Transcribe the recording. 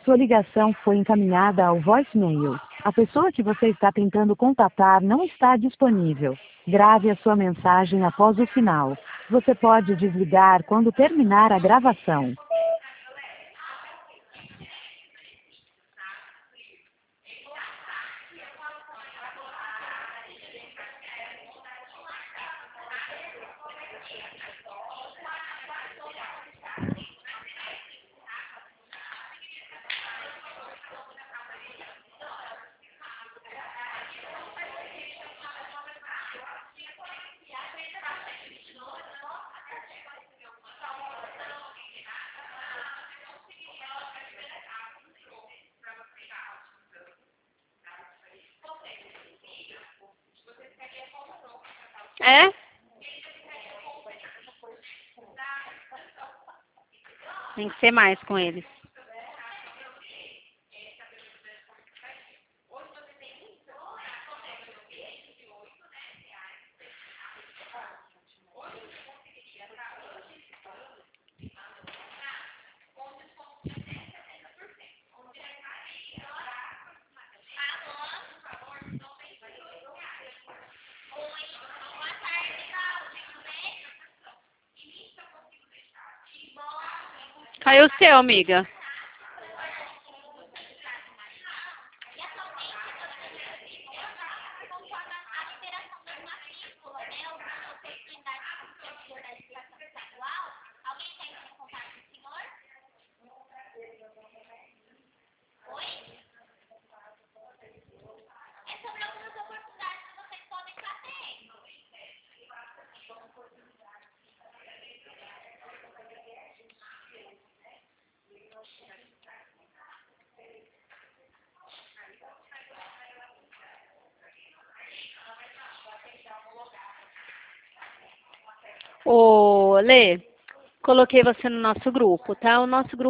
Sua ligação foi encaminhada ao voicemail. A pessoa que você está tentando contatar não está disponível. Grave a sua mensagem após o sinal. Você pode desligar quando terminar a gravação. É? Tem que ser mais com eles. Caiu o seu, amiga. Ô, Lê, coloquei você no nosso grupo, tá? O nosso grupo